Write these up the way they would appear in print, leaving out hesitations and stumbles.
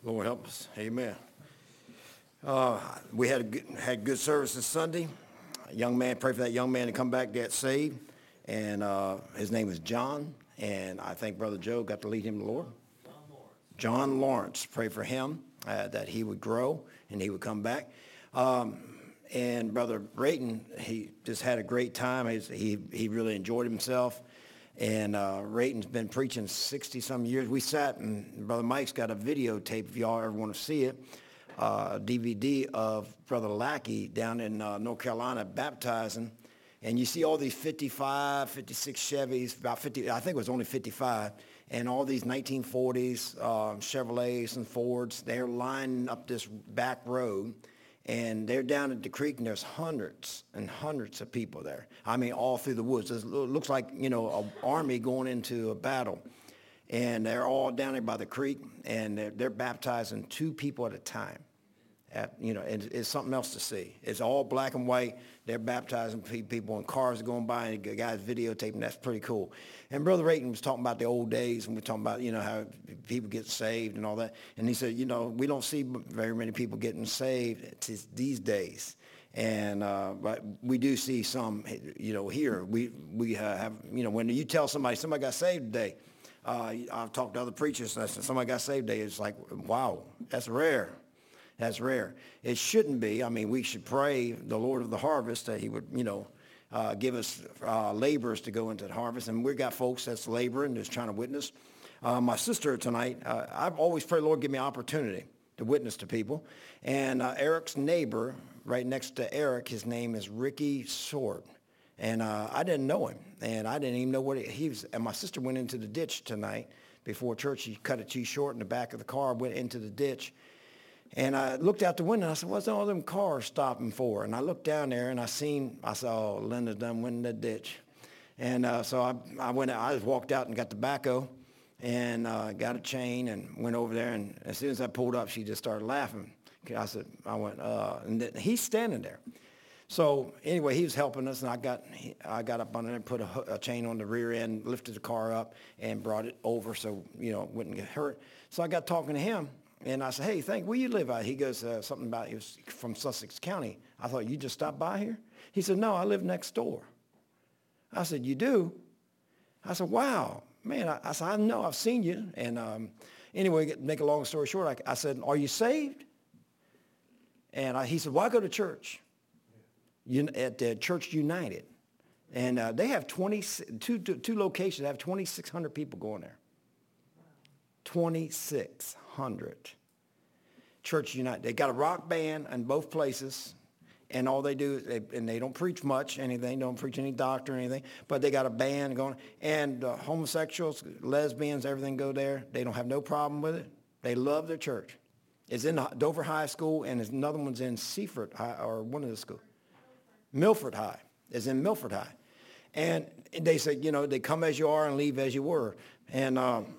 Lord help us. Amen. We had good service this Sunday. A young man, pray for that young man to come back, get saved. And his name is John. And I think Brother Joe got to lead him to the Lord. John Lawrence. Pray for him that he would grow and he would come back. And Brother Brayton, he just had a great time. He really enjoyed himself. And Rayton's been preaching 60-some years. We sat, and Brother Mike's got a videotape, if y'all ever want to see it, DVD of Brother Lackey down in North Carolina baptizing. And you see all these 55, 56 Chevys, about 50, I think it was only 55, and all these 1940s Chevrolets and Fords. They're lining up this back road. And they're down at the creek, and there's hundreds and hundreds of people there. I mean, all through the woods. It looks like, an army going into a battle. And they're all down there by the creek, and they're baptizing 2 people at a time. And it's something else to see. It's all black and white. They're baptizing people, and cars are going by, and the guy's videotaping. That's pretty cool. And Brother Rayton was talking about the old days, and we're talking about, how people get saved and all that. And he said, we don't see very many people getting saved these days. And but we do see some, here. We have, when you tell somebody got saved today, I've talked to other preachers, and I said, somebody got saved today. It's like, wow, that's rare. That's rare. It shouldn't be. I mean, we should pray the Lord of the harvest that he would, give us laborers to go into the harvest. And we've got folks that's laboring, that's trying to witness. My sister tonight, I've always prayed, Lord, give me opportunity to witness to people. And Eric's neighbor, right next to Eric, his name is Ricky Sword. And I didn't know him. And I didn't even know what he was. And my sister went into the ditch tonight before church. She cut it too short in the back of the car, went into the ditch. And I looked out the window, and I said, what's all them cars stopping for? And I looked down there, and I saw, Linda done went in the ditch. And so I went out, I just walked out and got the backhoe and got a chain and went over there. And as soon as I pulled up, she just started laughing. And then he's standing there. So anyway, he was helping us, and I got up on it and put a chain on the rear end, lifted the car up, and brought it over so, it wouldn't get hurt. So I got talking to him. And I said, hey, where you live at? He goes, something about he was from Sussex County. I thought, you just stopped by here? He said, no, I live next door. I said, you do? I said, wow, man. I said, I know, I've seen you. And anyway, make a long story short, I said, are you saved? And he said, well, I go to church at Church United. And they have two locations. They have 2,600 people going there. 2,600. Church United. They got a rock band in both places, and all they do is they don't preach much, anything, don't preach any doctrine or anything, but they got a band going, and homosexuals, lesbians, everything go there. They don't have no problem with it. They love their church. It's in Dover High School, and there's another one's in Seaford High, or one of the schools. Milford High. It's in Milford High. And they said, they come as you are and leave as you were. And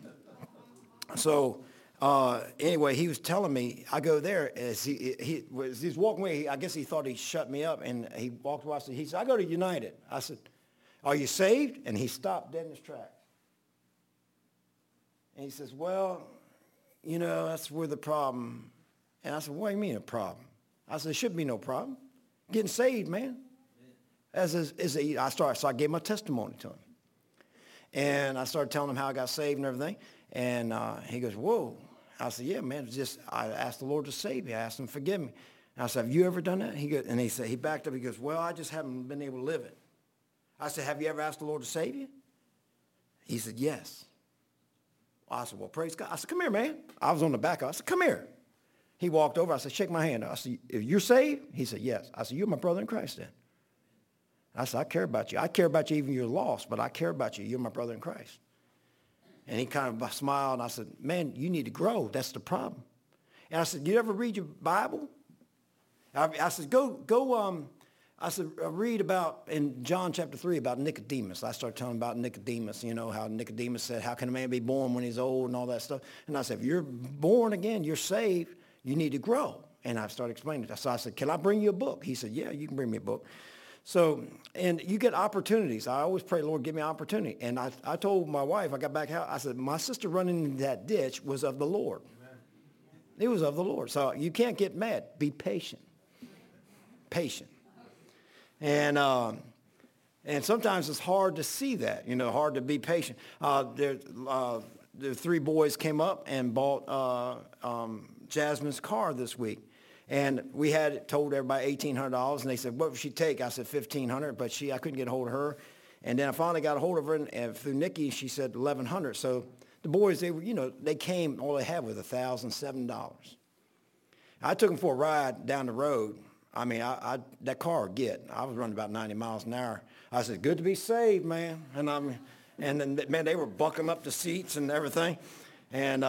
so anyway, he was telling me, I go there, as he was walking away, I guess he thought he shut me up, and he walked away. He said, I go to United. I said, are you saved? And he stopped dead in his tracks. And he says, well, that's where the problem. And I said, what do you mean a problem? I said, there should be no problem. Getting saved, man. So I gave my testimony to him. And I started telling him how I got saved and everything. And he goes, whoa. I said, yeah, man, I asked the Lord to save me. I asked him to forgive me. And I said, have you ever done that? He backed up. He goes, well, I just haven't been able to live it. I said, have you ever asked the Lord to save you? He said, yes. I said, well, praise God. I said, come here, man. I was on the back. I said, come here. He walked over. I said, shake my hand. I said, you're saved? He said, yes. I said, you're my brother in Christ then. I said, I care about you. I care about you even you're lost, but I care about you. You're my brother in Christ. And he kind of smiled, and I said, man, you need to grow. That's the problem. And I said, you ever read your Bible? I said, read about in John chapter 3 about Nicodemus. I started telling about Nicodemus, how Nicodemus said, how can a man be born when he's old and all that stuff? And I said, if you're born again, you're saved, you need to grow. And I started explaining it. So I said, can I bring you a book? He said, yeah, you can bring me a book. So, and you get opportunities. I always pray, Lord, give me opportunity. And I told my wife, I got back out, I said, my sister running in that ditch was of the Lord. It was of the Lord. So you can't get mad. Be patient. Patient. And sometimes it's hard to see that, hard to be patient. The three boys came up and bought Jasmine's car this week. And we had told everybody $1,800, and they said, what would she take? I said $1,500, but I couldn't get a hold of her. And then I finally got a hold of her, and through Nikki, she said $1,100. So the boys, they came, all they had was $1,007. I took them for a ride down the road. I mean, that car would get. I was running about 90 miles an hour. I said, good to be saved, man. And then, man, they were buckling up the seats and everything. And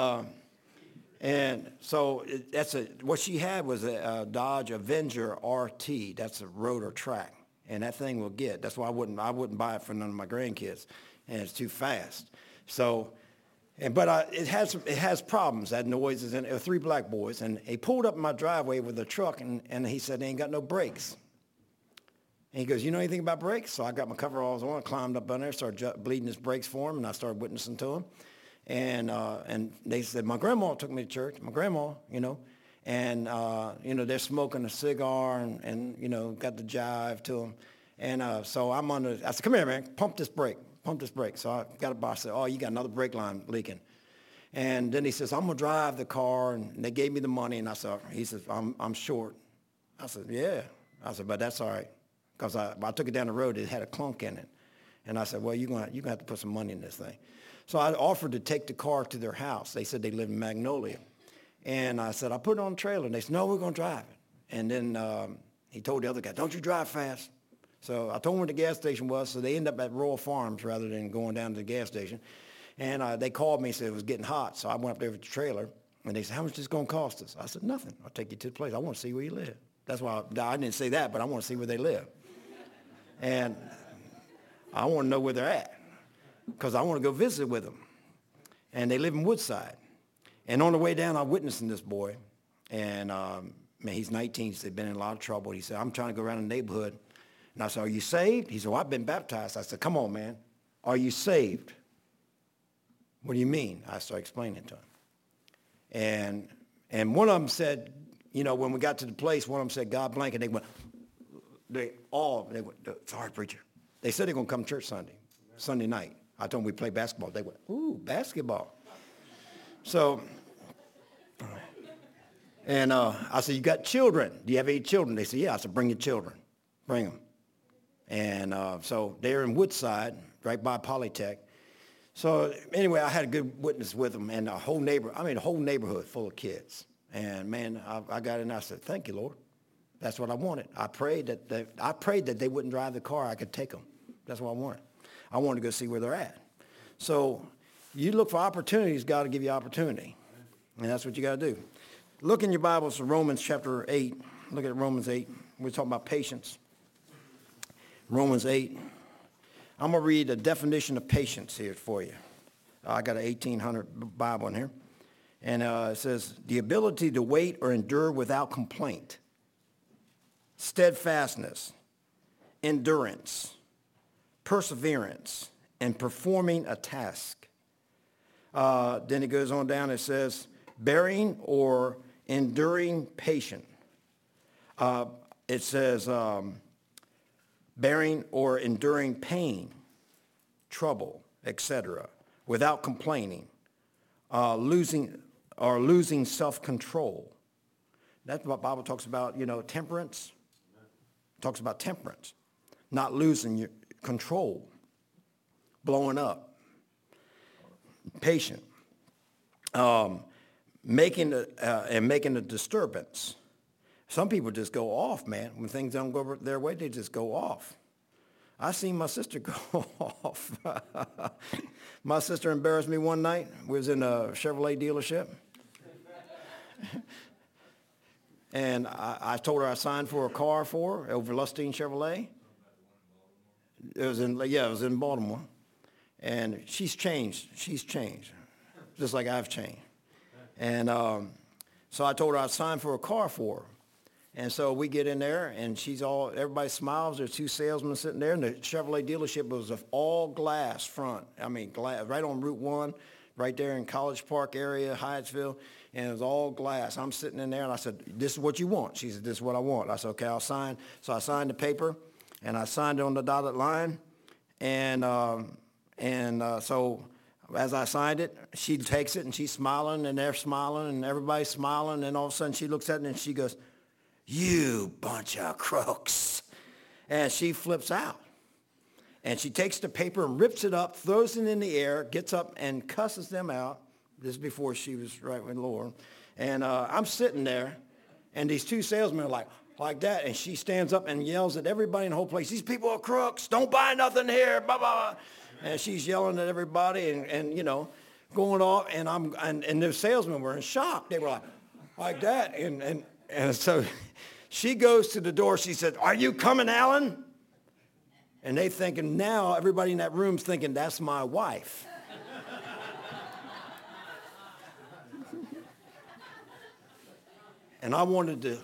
so what she had was a Dodge Avenger RT. That's a rotor track. And that thing will get. That's why I wouldn't buy it for none of my grandkids. And it's too fast. So, but it has problems. That noise is in. There were three black boys, and they pulled up in my driveway with a truck, and he said they ain't got no brakes. And he goes, you know anything about brakes? So I got my coveralls on, climbed up on there, started bleeding his brakes for him, and I started witnessing to him. And they said, my grandma took me to church. My grandma, and they're smoking a cigar and got the jive to them. And so I said, come here, man, pump this brake. So I got a boss. I said, oh, you got another brake line leaking. And then he says, I'm going to drive the car. And they gave me the money. And he says, I'm short. I said, yeah. I said, but that's all right. Because I took it down the road. It had a clunk in it. And I said, well, you're going to have to put some money in this thing. So I offered to take the car to their house. They said they lived in Magnolia. And I said, I'll put it on a trailer. And they said, no, we're going to drive it. And then he told the other guy, don't you drive fast. So I told them where the gas station was, so they ended up at Royal Farms rather than going down to the gas station. And they called me and said it was getting hot, so I went up there with the trailer, and they said, how much is this going to cost us? I said, nothing. I'll take you to the place. I want to see where you live. That's why I didn't say that, but I want to see where they live. And I want to know where they're at because I want to go visit with them. And they live in Woodside. And on the way down, I'm witnessing this boy. And, man, he's 19. He's been in a lot of trouble. He said, I'm trying to go around the neighborhood. And I said, are you saved? He said, well, I've been baptized. I said, come on, man. Are you saved? What do you mean? I started explaining to him. And one of them said, when we got to the place, one of them said, God blanket. They went, sorry, preacher. They said they're going to come to church Sunday night. I told them we play basketball. They went, ooh, basketball. So, and I said, you got children. Do you have any children? They said, yeah. I said, bring your children. Bring them. And so they're in Woodside, right by Polytech. So anyway, I had a good witness with them, and a whole neighborhood full of kids. And man, I got in and I said, thank you, Lord. That's what I wanted. I prayed that they wouldn't drive the car. I could take them. That's what I wanted. I wanted to go see where they're at. So you look for opportunities, God will give you opportunity. And that's what you got to do. Look in your Bibles to Romans chapter 8. Look at Romans 8. We're talking about patience. Romans 8. I'm going to read a definition of patience here for you. I got an 1800 Bible in here. And it says, the ability to wait or endure without complaint, steadfastness, endurance, perseverance, and performing a task. Then it goes on down, it says, bearing or enduring patient. It says, bearing or enduring pain, trouble, etc., without complaining, losing self-control. That's what the Bible talks about, temperance. It talks about temperance, not losing your control, blowing up, patient, making a disturbance. Some people just go off, man. When things don't go their way, they just go off. I seen my sister go off. My sister embarrassed me one night. We was in a Chevrolet dealership. And I told her I signed for a car for her over Lustine Chevrolet. It was in Baltimore. And she's changed, just like I've changed. And so I told her I signed for a car for her. And so we get in there, and everybody smiles. There's two salesmen sitting there, and the Chevrolet dealership was of all glass front. I mean, glass, right on Route 1, right there in College Park area, Hyattsville, and it was all glass. I'm sitting in there, and I said, this is what you want. She said, this is what I want. I said, okay, I'll sign. So I signed the paper, and I signed it on the dotted line, and so as I signed it, she takes it, and she's smiling, and they're smiling, and everybody's smiling, and all of a sudden she looks at me, and she goes, you bunch of crooks. And she flips out. And she takes the paper and rips it up, throws it in the air, gets up and cusses them out. This is before she was right with the Lord. And I'm sitting there, and these two salesmen are like that, and she stands up and yells at everybody in the whole place, these people are crooks, don't buy nothing here, blah, blah, blah. And she's yelling at everybody and going off, and the salesmen were in shock. They were like that, and so she goes to the door. She said, are you coming, Alan? And they thinking now, everybody in that room's thinking, that's my wife. And I wanted to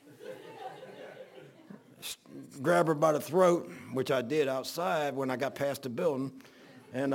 grab her by the throat, which I did outside when I got past the building. And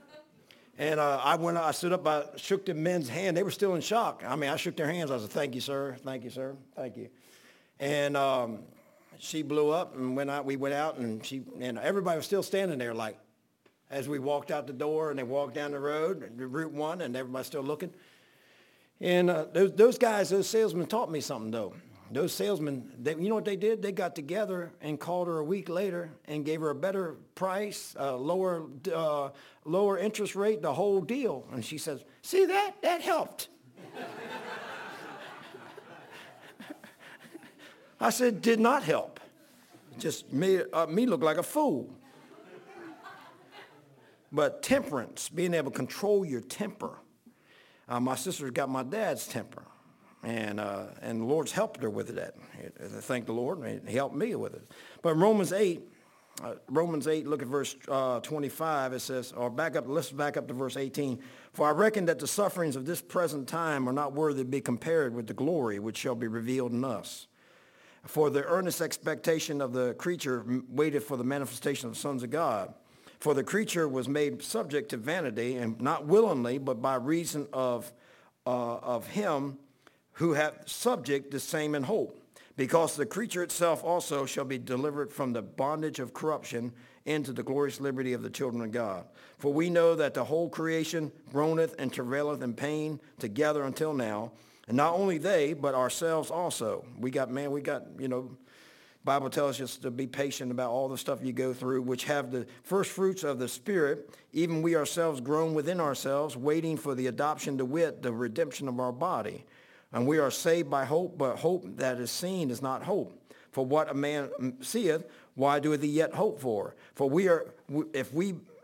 I stood up, I shook the men's hand. They were still in shock. I mean, I shook their hands. I said, thank you, sir. Thank you, sir. Thank you. And she blew up and we went out, and everybody was still standing there as we walked out the door, and they walked down the road, Route 1, and everybody's still looking. And those salesmen taught me something, though. Those salesmen, you know what they did? They got together and called her a week later and gave her a better price, lower interest rate, the whole deal. And she says, see that? That helped. I said, did not help. Just made me look like a fool. But temperance, being able to control your temper. My sister's got my dad's temper. And the Lord's helped her with that. Thank the Lord, and he helped me with it. But Romans 8, look at verse 25. It says, let's back up to verse 18. For I reckon that the sufferings of this present time are not worthy to be compared with the glory which shall be revealed in us. For the earnest expectation of the creature waited for the manifestation of the sons of God. For the creature was made subject to vanity, and not willingly, but by reason of him who hath subject the same in hope, because the creature itself also shall be delivered from the bondage of corruption into the glorious liberty of the children of God. For we know that the whole creation groaneth and travaileth in pain together until now, and not only they, but ourselves also. Bible tells us to be patient about all the stuff you go through, which have the first fruits of the Spirit, even we ourselves groan within ourselves, waiting for the adoption, to wit, the redemption of our body. And we are saved by hope, but hope that is seen is not hope. For what a man seeth, why doeth he yet hope for? For if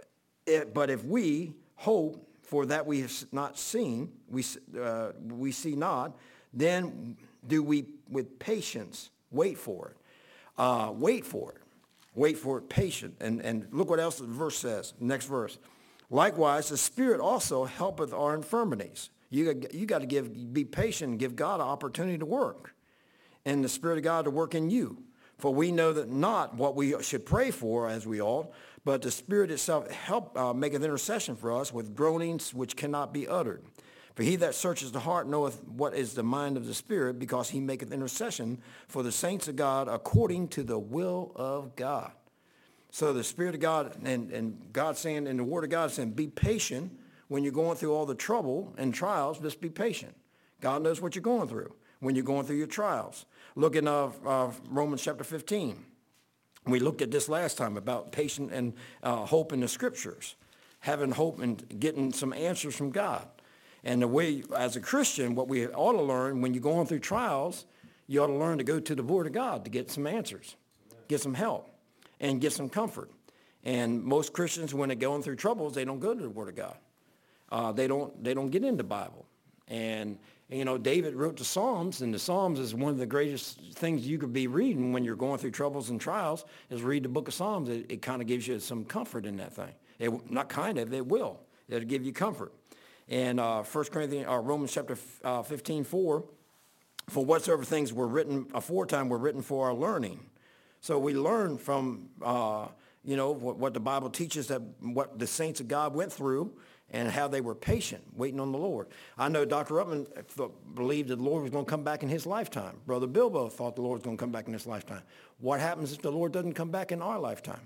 we hope for that we have not seen, we see not, then do we with patience wait for it. Wait for it patient. And look what else the verse says. Next verse. Likewise, the Spirit also helpeth our infirmities. You got to be patient and give God an opportunity to work, and the Spirit of God to work in you. For we know that not what we should pray for as we ought, but the Spirit itself maketh intercession for us with groanings which cannot be uttered. For he that searches the heart knoweth what is the mind of the Spirit, because he maketh intercession for the saints of God according to the will of God. So the Spirit of God and God saying, in the Word of God saying, be patient. When you're going through all the trouble and trials, just be patient. God knows what you're going through when you're going through your trials. Look in Romans chapter 15. We looked at this last time about patience and hope in the Scriptures, having hope and getting some answers from God. And the way, as a Christian, what we ought to learn when you're going through trials, you ought to learn to go to the Word of God to get some answers, get some help, and get some comfort. And most Christians, when they're going through troubles, they don't go to the Word of God. They don't get into the Bible. And David wrote the Psalms, and the Psalms is one of the greatest things you could be reading when you're going through troubles and trials, is read the book of Psalms. It kind of gives you some comfort in that thing. It will. It'll give you comfort. And Romans chapter 15:4, for whatsoever things were written aforetime were written for our learning. So we learn from what the Bible teaches, that what the saints of God went through. and how they were patient, waiting on the Lord. I know Dr. Ruttman believed that the Lord was going to come back in his lifetime. Brother Bilbo thought the Lord was going to come back in his lifetime. What happens if the Lord doesn't come back in our lifetime?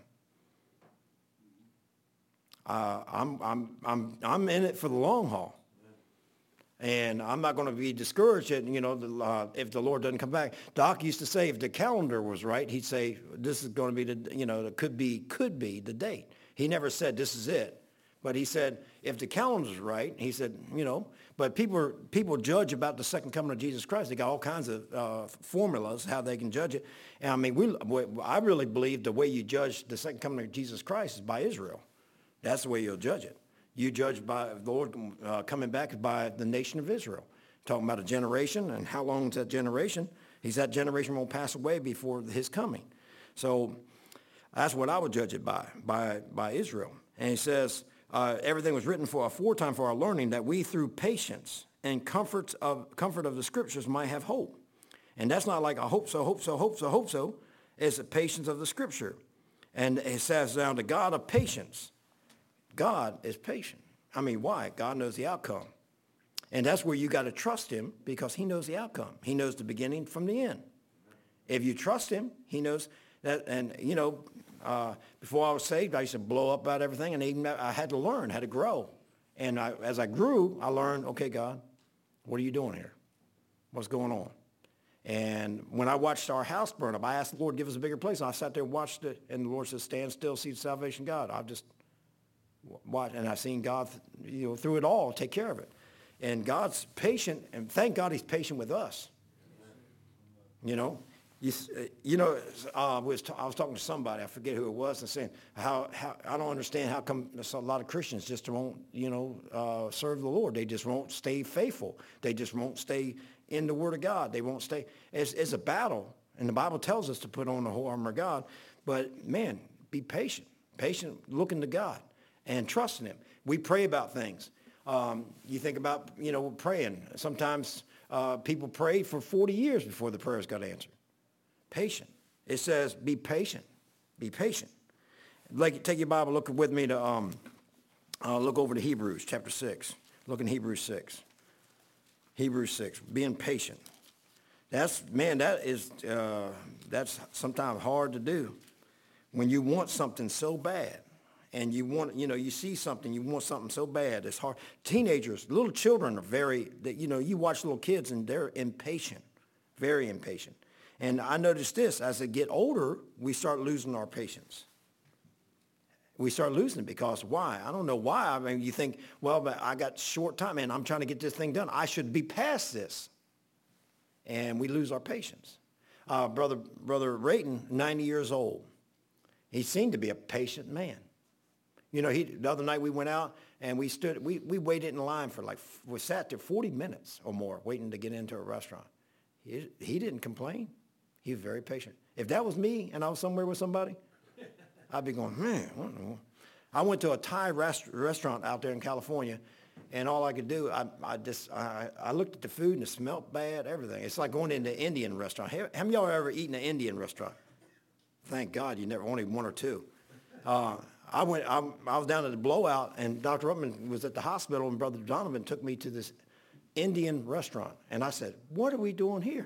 I'm in it for the long haul. And I'm not going to be discouraged, if the Lord doesn't come back. Doc used to say if the calendar was right, he'd say this is going to be it could be the date. He never said this is it. But he said if the calendar's right, he said, but people judge about the second coming of Jesus Christ. They got all kinds of formulas how they can judge it. And I mean, I really believe the way you judge the second coming of Jesus Christ is by Israel. That's the way you'll judge it. You judge by the Lord coming back by the nation of Israel. Talking about a generation and how long is that generation? That generation won't pass away before his coming. So that's what I would judge it by Israel. And he says, everything was written aforetime for our learning, that we through patience and comfort of the scriptures might have hope. And that's not like a hope so. It's the patience of the scripture. And it says down to God of patience. God is patient. I mean, why? God knows the outcome. And that's where you got to trust him, because he knows the outcome. He knows the beginning from the end. If you trust him, he knows that. And, before I was saved, I used to blow up about everything, and even I had to learn, had to grow. And as I grew, I learned, okay, God, what are you doing here? What's going on? And when I watched our house burn up, I asked the Lord, give us a bigger place. And I sat there and watched it, and the Lord said, stand still, see the salvation of God. I just watched, and I've seen God, through it all, take care of it. And God's patient, and thank God he's patient with us. I was talking to somebody, I forget who it was, and saying how I don't understand how come a lot of Christians just won't, serve the Lord. They just won't stay faithful. They just won't stay in the Word of God. They won't stay. It's a battle, and the Bible tells us to put on the whole armor of God. But man, be patient, looking to God and trusting him. We pray about things. You think about, praying. Sometimes people pray for 40 years before the prayers got answered. Patient. It says, be patient. Be patient. Like, take your Bible, look with me to look over to Hebrews chapter 6. Look in Hebrews 6. Hebrews 6. Being patient. That's sometimes hard to do when you want something so bad. And you see something, you want something so bad, it's hard. Teenagers, little children are you watch little kids and they're impatient, very impatient. And I noticed this, as they get older, we start losing our patience. We start losing it because why? I don't know why. I mean, you think, well, but I got short time and I'm trying to get this thing done. I should be past this. And we lose our patience. Brother Rayton, 90 years old. He seemed to be a patient man. The other night we went out and we waited in line for we sat there 40 minutes or more waiting to get into a restaurant. He didn't complain. He was very patient. If that was me and I was somewhere with somebody, I'd be going, man, what in the world? I went to a Thai restaurant out there in California, and all I could do, I looked at the food and it smelled bad, everything. It's like going into an Indian restaurant. Have y'all ever eaten an Indian restaurant? Thank God you never, only one or two. I was down at the Blowout, and Dr. Ruttman was at the hospital, and Brother Donovan took me to this Indian restaurant. And I said, what are we doing here?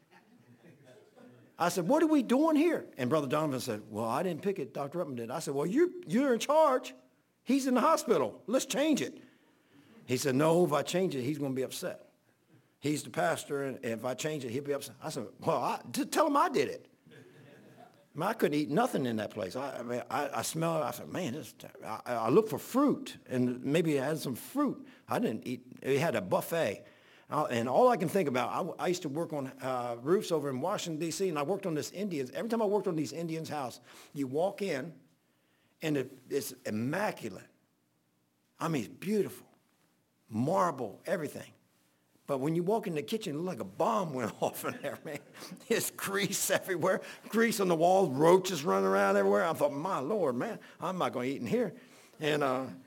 I said, what are we doing here? And Brother Donovan said, well, I didn't pick it. Dr. Ruttman did. I said, well, you're in charge. He's in the hospital. Let's change it. He said, no, if I change it, he's going to be upset. He's the pastor, and if I change it, he'll be upset. I said, well, tell him I did it. I couldn't eat nothing in that place. I smelled it. I said, man, I looked for fruit, and maybe it had some fruit. I didn't eat. It had a buffet. And all I can think about, I used to work on roofs over in Washington, D.C., and I worked on this Indians. Every time I worked on these Indians' house, you walk in, and it's immaculate. I mean, it's beautiful. Marble, everything. But when you walk in the kitchen, it looked like a bomb went off in there, man. There's grease everywhere, grease on the walls, roaches running around everywhere. I thought, my Lord, man, I'm not going to eat in here. And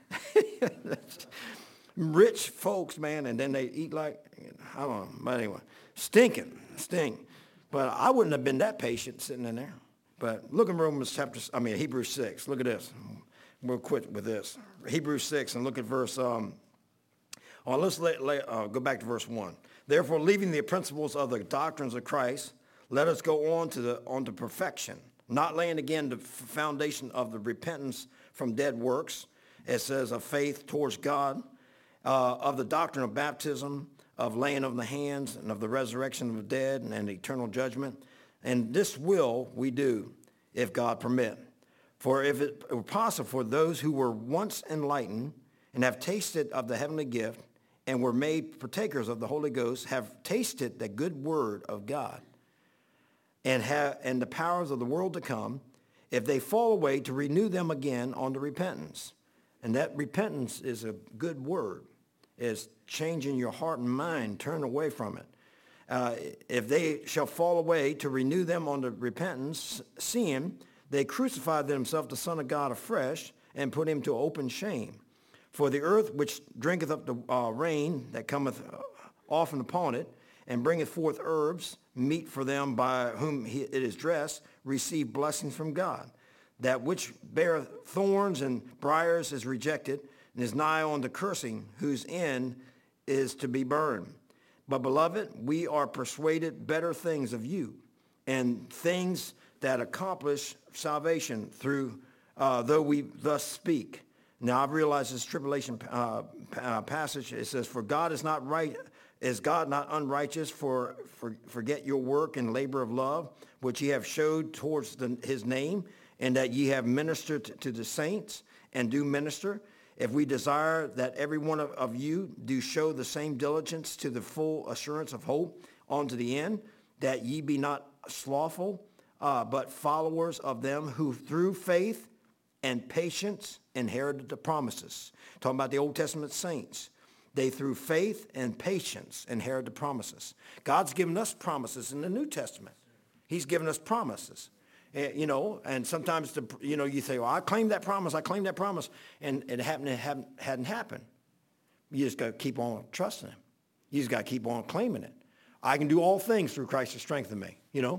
rich folks, man, and then they eat like, I don't know, but anyway, stink. But I wouldn't have been that patient sitting in there. But look in Hebrews 6. Look at this. we'll quit with this. Hebrews 6, and look at verse, let's go back to verse 1. Therefore, leaving the principles of the doctrines of Christ, let us go on to perfection, not laying again the foundation of the repentance from dead works, it says, of faith towards God, of the doctrine of baptism, of laying of the hands, and of the resurrection of the dead, and eternal judgment. And this will we do, if God permit. For if it were possible for those who were once enlightened and have tasted of the heavenly gift and were made partakers of the Holy Ghost, have tasted the good word of God and the powers of the world to come, if they fall away, to renew them again unto repentance. And that repentance is a good word. It's changing your heart and mind, turn away from it. If they shall fall away, to renew them unto repentance, seeing they crucified themselves the Son of God afresh, and put him to open shame. For the earth which drinketh up the rain that cometh often upon it, and bringeth forth herbs, meat for them by whom it is dressed, receive blessings from God. That which beareth thorns and briars is rejected, and is nigh on the cursing, whose end is to be burned. But, beloved, we are persuaded better things of you, and things that accomplish salvation through, though we thus speak. Now, I've realized this tribulation passage, it says, for God is not right, is God not unrighteous, for forget your work and labor of love, which ye have showed towards his name, and that ye have ministered to the saints, and do minister. If we desire that every one of you do show the same diligence to the full assurance of hope unto the end, that ye be not slothful, but followers of them who through faith and patience inherited the promises. Talking about the Old Testament saints. They through faith and patience inherited the promises. God's given us promises in the New Testament. He's given us promises. And sometimes, you say, well, I claim that promise, and it hadn't happened. You just got to keep on trusting him. You just got to keep on claiming it. I can do all things through Christ to strengthen me,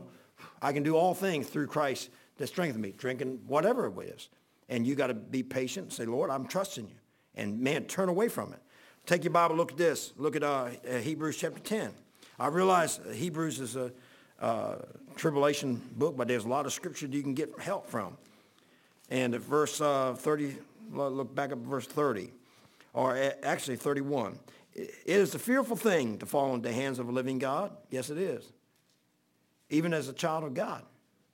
I can do all things through Christ that strengthen me, drinking whatever it is. And you got to be patient and say, Lord, I'm trusting you. And, man, turn away from it. Take your Bible, look at this. Look at Hebrews chapter 10. I realize Hebrews is a tribulation book, but there's a lot of scripture you can get help from. And at verse 30, look back at verse 30, or actually 31. It is a fearful thing to fall into the hands of a living God. Yes, it is. Even as a child of God.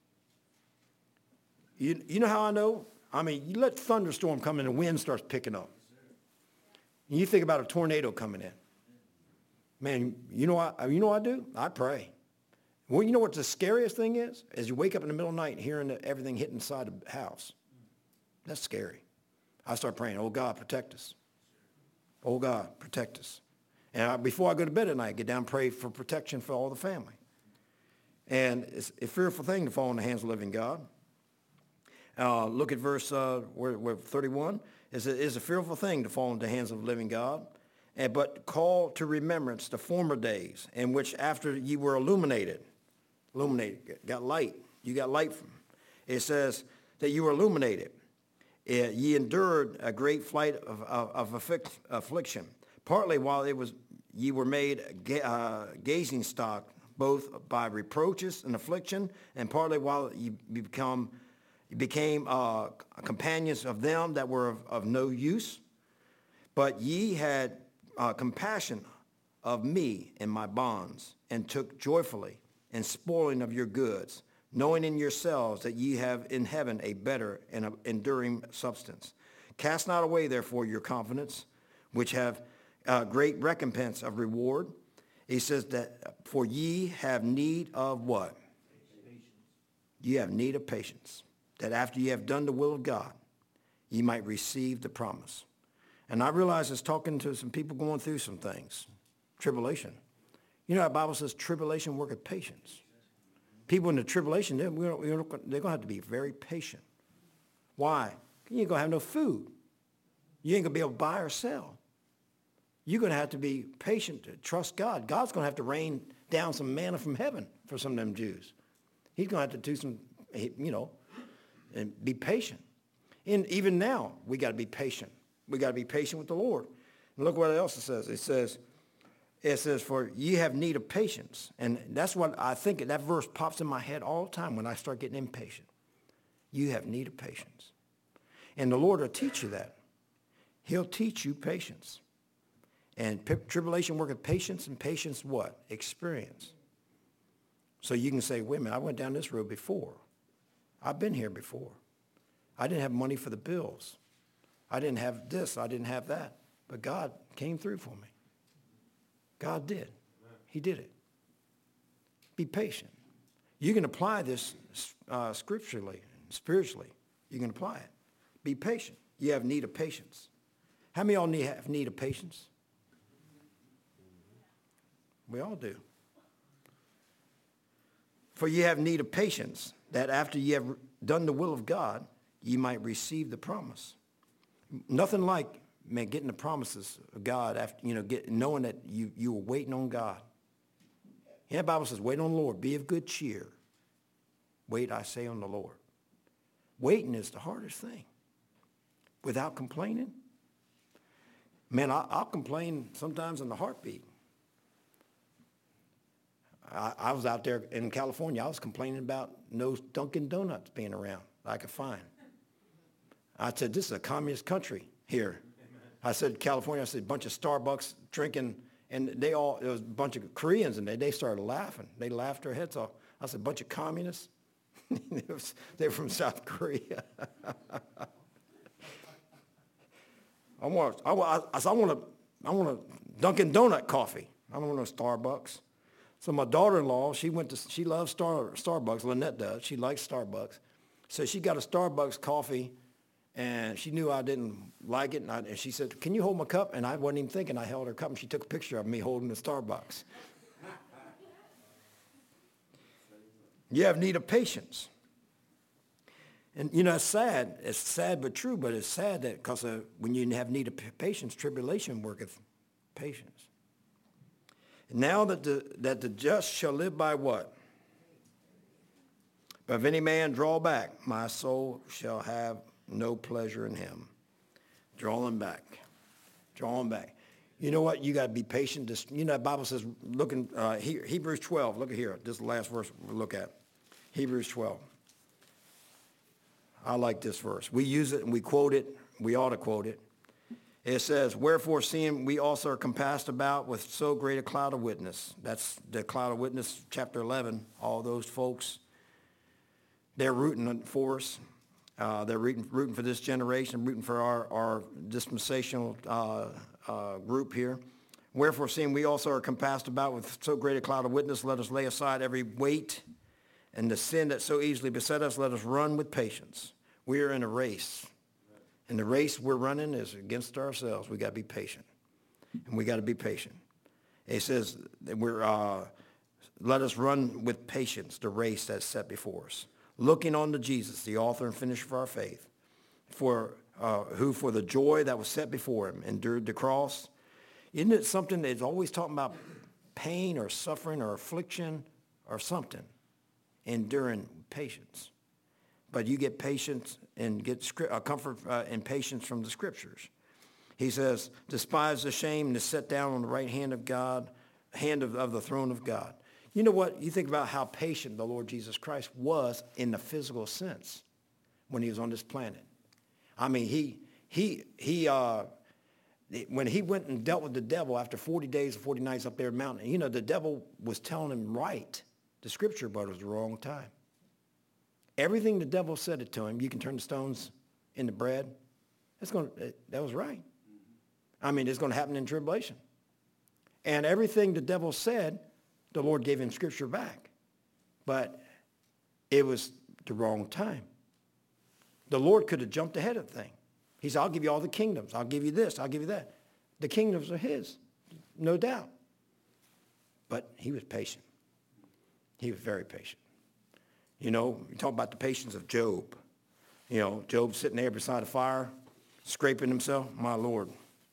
You know how I know? I mean, you let thunderstorm come in and the wind starts picking up. And you think about a tornado coming in. Man, you know what I do? I pray. Well, you know what the scariest thing is? Is you wake up in the middle of the night hearing everything hitting inside the house. That's scary. I start praying, oh, God, protect us. Oh, God, protect us. And before I go to bed at night, I get down and pray for protection for all the family. And it's a fearful thing to fall in the hands of the living God. Look at verse 31. It is a fearful thing to fall into the hands of the living God. But call to remembrance the former days in which after ye were illuminated, got light. You got light from. It says that you were illuminated. Ye endured a great flight of affliction, partly while ye were made gazing stock, both by reproaches and affliction, and partly while ye became companions of them that were of no use. But ye had compassion of me in my bonds, and took joyfully in spoiling of your goods, knowing in yourselves that ye have in heaven a better and enduring substance. Cast not away, therefore, your confidence, which have great recompense of reward. He says that for ye have need of what? Patience. Ye have need of patience, that after ye have done the will of God, ye might receive the promise. And I realize it's talking to some people going through some things, tribulation. You know, the Bible says tribulation worketh patience. People in the tribulation, they're going to have to be very patient. Why? You ain't going to have no food. You ain't going to be able to buy or sell. You're going to have to be patient to trust God. God's going to have to rain down some manna from heaven for some of them Jews. He's going to have to do some, and be patient. And even now, we got to be patient. We got to be patient with the Lord. And look what else it says. It says, for ye have need of patience. And that's what I think, that verse pops in my head all the time when I start getting impatient. You have need of patience. And the Lord will teach you that. He'll teach you patience. And tribulation worketh patience, and patience what? Experience. So you can say, wait a minute, I went down this road before. I've been here before. I didn't have money for the bills. I didn't have this. I didn't have that. But God came through for me. God did. He did it. Be patient. You can apply this scripturally, spiritually. You can apply it. Be patient. You have need of patience. How many of y'all have need of patience? We all do. For ye have need of patience, that after ye have done the will of God, ye might receive the promise. Nothing like, man, getting the promises of God after, knowing that you were waiting on God. Yeah, the Bible says, wait on the Lord. Be of good cheer. Wait, I say, on the Lord. Waiting is the hardest thing. Without complaining. Man, I'll complain sometimes in the heartbeat. I was out there in California. I was complaining about no Dunkin' Donuts being around that I could find. I said, this is a communist country here. Amen. I said, California, I said, a bunch of Starbucks drinking, and there was a bunch of Koreans, and they started laughing. They laughed their heads off. I said, a bunch of communists? They were from South Korea. I want a Dunkin' Donut coffee. I don't want no Starbucks. So my daughter-in-law, she loves Starbucks. Lynette does. She likes Starbucks. So she got a Starbucks coffee, and she knew I didn't like it. And she said, can you hold my cup? And I wasn't even thinking. I held her cup, and she took a picture of me holding the Starbucks. You have need of patience. And, it's sad. It's sad but true, but it's sad that because when you have need of patience, tribulation worketh patience. Now that the just shall live by what? But if any man draw back, my soul shall have no pleasure in him. Draw him back. Draw him back. You know what? You got to be patient. The Bible says, Hebrews 12. Look at here. This is the last verse we'll look at. Hebrews 12. I like this verse. We use it and we quote it. We ought to quote it. It says, wherefore seeing we also are compassed about with so great a cloud of witness. That's the cloud of witness, chapter 11. All those folks, they're rooting for us. They're rooting for this generation, rooting for our dispensational group here. Wherefore seeing we also are compassed about with so great a cloud of witness, let us lay aside every weight and the sin that so easily beset us, let us run with patience. We are in a race. And the race we're running is against ourselves. We got to be patient. And we got to be patient. It says that let us run with patience the race that's set before us. Looking on to Jesus, the author and finisher of our faith, who for the joy that was set before him endured the cross. Isn't it something that's always talking about pain or suffering or affliction or something? Enduring patience. But you get patience and get comfort and patience from the scriptures. He says, despise the shame and is set down on the right hand of God, hand of the throne of God. You know what? You think about how patient the Lord Jesus Christ was in the physical sense when he was on this planet. I mean, when he went and dealt with the devil after 40 days and 40 nights up there in the mountain, the devil was telling him right, the scripture, but it was the wrong time. Everything the devil said it to him, you can turn the stones into bread. That was right. I mean, it's going to happen in tribulation. And everything the devil said, the Lord gave him scripture back. But it was the wrong time. The Lord could have jumped ahead of the thing. He said, I'll give you all the kingdoms. I'll give you this. I'll give you that. The kingdoms are his, no doubt. But he was patient. He was very patient. You talk about the patience of Job. Job sitting there beside a fire, scraping himself. My Lord.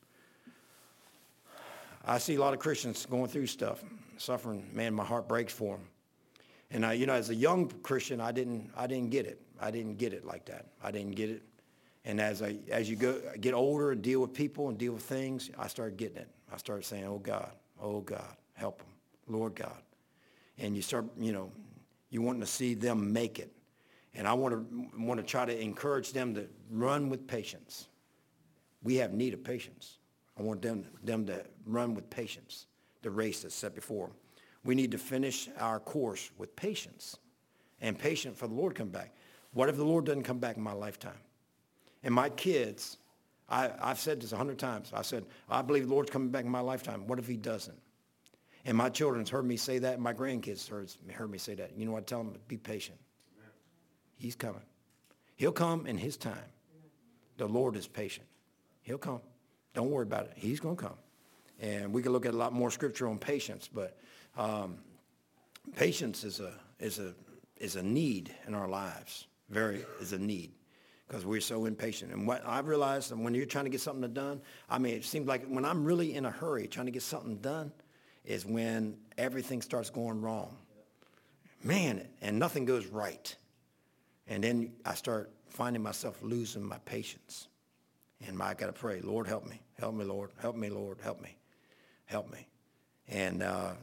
I see a lot of Christians going through stuff, suffering. Man, my heart breaks for them. And as a young Christian, I didn't get it. I didn't get it like that. I didn't get it. And as you get older and deal with people and deal with things, I started getting it. I started saying, oh, God, help them, Lord God. And you start, you wanting to see them make it. And I want to try to encourage them to run with patience. We have need of patience. I want them to run with patience, the race that's set before them. We need to finish our course with patience and patient for the Lord to come back. What if the Lord doesn't come back in my lifetime? And my kids, I've said this 100 times. I said, I believe the Lord's coming back in my lifetime. What if he doesn't? And my children's heard me say that, and my grandkids heard me say that. You know what? I tell them, be patient. Amen. He's coming. He'll come in his time. The Lord is patient. He'll come. Don't worry about it. He's going to come. And we can look at a lot more scripture on patience, but patience is a need in our lives. Is a need, because we're so impatient. And what I've realized, when you're trying to get something done, it seems like when I'm really in a hurry trying to get something done is when everything starts going wrong. Man, and nothing goes right. And then I start finding myself losing my patience. And I got to pray, Lord, help me. Help me, Lord. Help me, Lord. Help me. Help me. And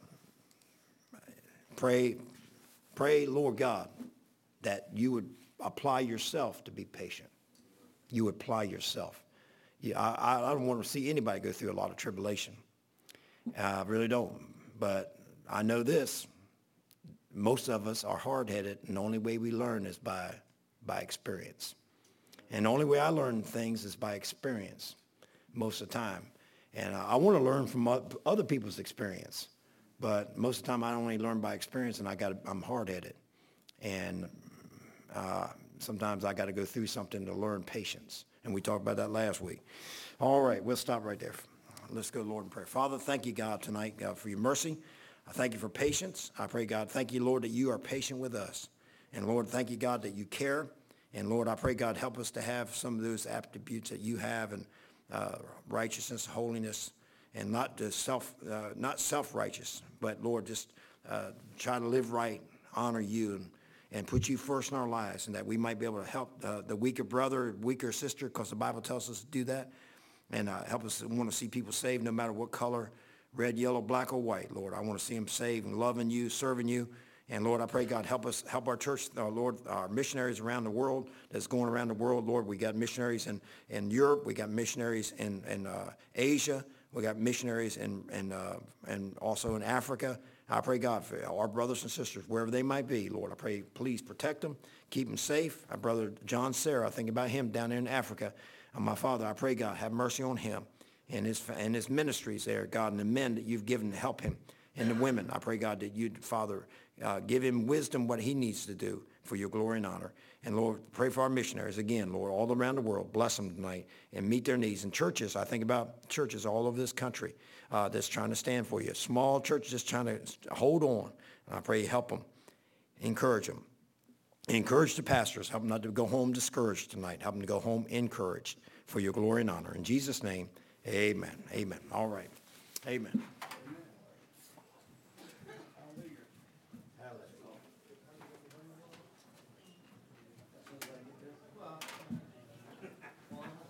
pray, Lord God, that you would apply yourself to be patient. You would apply yourself. I don't want to see anybody go through a lot of tribulation. I really don't. But I know this. Most of us are hard-headed, and the only way we learn is by experience. And the only way I learn things is by experience most of the time. And I want to learn from other people's experience. But most of the time I only learn by experience, and I'm hard-headed. And sometimes I got to go through something to learn patience. And we talked about that last week. All right, we'll stop right there. Let's go to the Lord in prayer. Father, thank you, God, tonight, God, for your mercy. I thank you for patience. I pray, God, thank you, Lord, that you are patient with us. And, Lord, thank you, God, that you care. And, Lord, I pray, God, help us to have some of those attributes that you have, and righteousness, holiness, and not self-righteous, but, Lord, just try to live right, honor you, and put you first in our lives, and that we might be able to help the weaker brother, weaker sister, because the Bible tells us to do that, and help us want to see people saved no matter what color, red, yellow, black, or white, Lord. I want to see them saved and loving you, serving you. And, Lord, I pray, God, help our church, Lord, our missionaries around the world that's going around the world. Lord, we got missionaries in Europe. We got missionaries in Asia. We got missionaries and also in Africa. I pray, God, for our brothers and sisters, wherever they might be, Lord, I pray, please protect them, keep them safe. Our brother John Sarah, I think about him down there in Africa. And my Father, I pray, God, have mercy on him and his ministries there, God, and the men that you've given to help him, and the women. I pray, God, that you'd, Father, give him wisdom, what he needs to do for your glory and honor. And, Lord, pray for our missionaries again, Lord, all around the world. Bless them tonight and meet their needs. And churches, I think about churches all over this country that's trying to stand for you. Small churches just trying to hold on. And I pray you help them, encourage them. Encourage the pastors. Help them not to go home discouraged tonight. Help them to go home encouraged for your glory and honor. In Jesus' name, amen. Amen. All right. Amen.